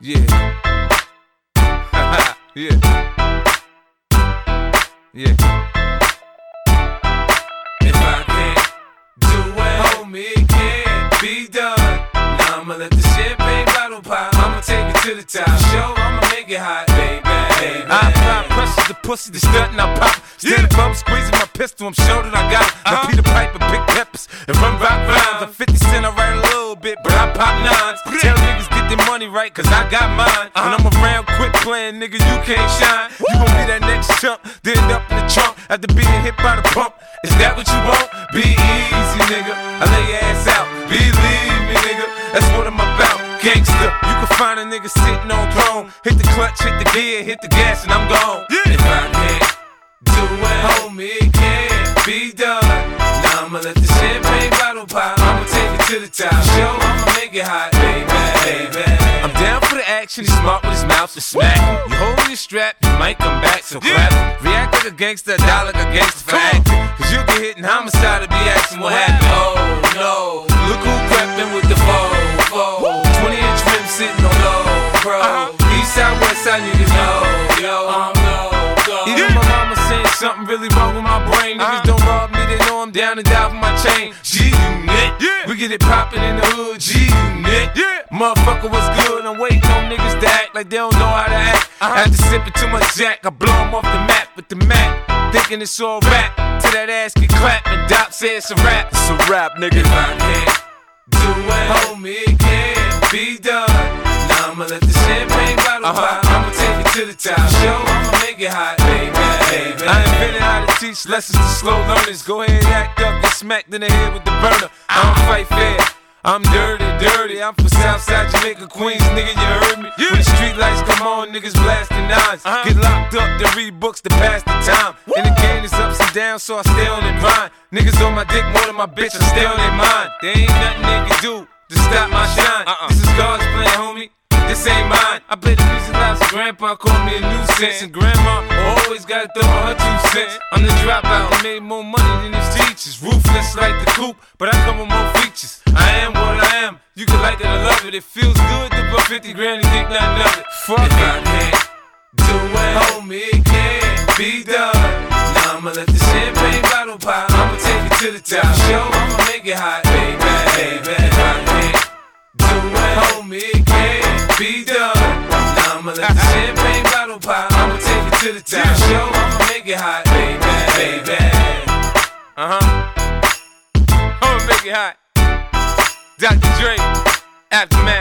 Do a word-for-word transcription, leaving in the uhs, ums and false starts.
Yeah. Yeah. Yeah. If I can't do it, homie, it can't be done. Now I'ma let the champagne bottle pop. I'ma take it to the top. Show, I'ma make it hot, baby. baby. I apply pressure to pussy, the stunt and I pop. Stand above, yeah. Squeezing my pistol, I'm sure that I got it. Now uh-huh. Peter Piper, Big Peppers, and run rock rhymes. I'm fifty cent, I write a little bit, but I pop nines. Tell niggas get their money right, cause I got mine. Uh-huh. When I'm around, quit playing, nigga, you can't shine. Woo. You gon' be that next chump, then end up in the trunk after being hit by the pump. Is that what you want? Be easy, nigga. I lay your ass out. Believe me, nigga. That's what I'm about. Gangsta. You can find a nigga sitting on throne. Hit the clutch, hit the gear, hit the gas, and I'm gone. Yeah. If I can't do it, homie, it can't be done. Now I'ma let the champagne bottle pop. I'ma take it to the top. Show, I'ma make it hot, baby, baby. I'm down for the action. He's smart with his mouth to smack. You holding your strap, you might come back, so clap. React like a gangster, die like a gangster for acting. Cause you get hit in homicide to be asking what happened. Oh no, look who crept in with the foe, foe. twenty inch rim sitting on low, bro. Uh-huh. East side, west side, niggas know, yo, I'm low, go. Even my mama saying something really wrong with my brain. Niggas uh-huh. don't rob me, they know I'm down and die for my chain. G-Unit, yeah. We get it poppin' in the hood, G-Unit, yeah. Motherfucker, what's good? I'm waiting on niggas to act like they don't know how to act. Uh-huh. After sipping too much Jack, I blow them off the map with the Mac. Thinking it's all rap, till that ass get clapped and Doc says it's a rap. It's a rap, nigga. If I can't do it, homie, it can't be done. Now I'ma let the champagne bottle uh-huh. pop. I'ma take it to the top. Show, I'ma make it hot, baby, baby. I invented how to teach lessons to slow learners. Go ahead, act up, get smacked in the head with the burner. I don't fight fair. I'm dirty, dirty. I'm from Southside Jamaica, Queens, nigga, you heard me? Yeah. When the street lights come on, niggas blasting nines. Uh-huh. Get locked up, then read books to pass the time. Woo. And the game is ups and downs, so I stay on their mind. Niggas on my dick more than my bitch, I stay on their mind. There ain't nothing they can do to stop my shine. Uh-uh. This is God's plan, homie. This ain't mine. I play the music loud, so grandpa called me a nuisance. And grandma always gotta throw her two cents. I'm the dropout that made more money than his teachers. Ruthless like the coupe, but I come with more features. I am what I am. You can like it or love it. It feels good to put fifty grand and think nothing of it. Fuck if it. I can't do it, homie, it can't be done. Now I'ma let the champagne bottle pop. I'ma take it to the top. Show, I'ma make it hot, baby, baby. If I can't do it, homie, it can't be done. Now I'ma let the champagne bottle pop. I'ma take it to the top. Show, I'ma make it hot, baby, baby. Uh huh. I'ma make it hot. Doctor Dre, Aftermath.